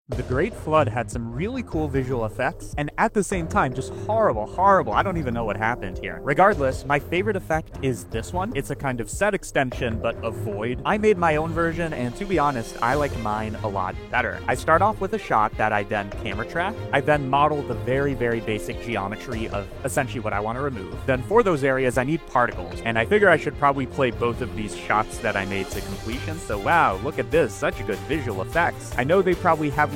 The Great Flood had some really cool visual effects, and at the same time, just horrible. I don't even know what happened here. Regardless, my favorite effect is this one. It's a kind of set extension, but a void. I made my own version, and to be honest, I like mine a lot better. I start off with a shot that I then camera track. I then model the very basic geometry of essentially what I want to remove. Then for those areas, I need particles, and I figure I should probably play both of these shots that I made to completion. So wow, look at this, such good visual effects. I know they probably have